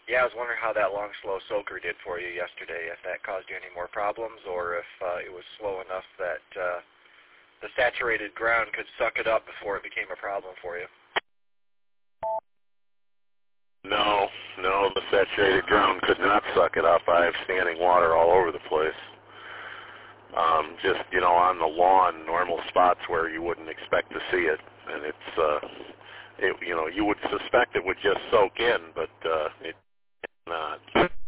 Yeah, I was wondering how that long, slow soaker did for you yesterday, if that caused you any more problems, or if it was slow enough that the saturated ground could suck it up before it became a problem for you. No, the saturated ground could not suck it up. I have standing water all over the place. Just, on the lawn, normal spots where you wouldn't expect to see it. And you would suspect it would just soak in, but it's not.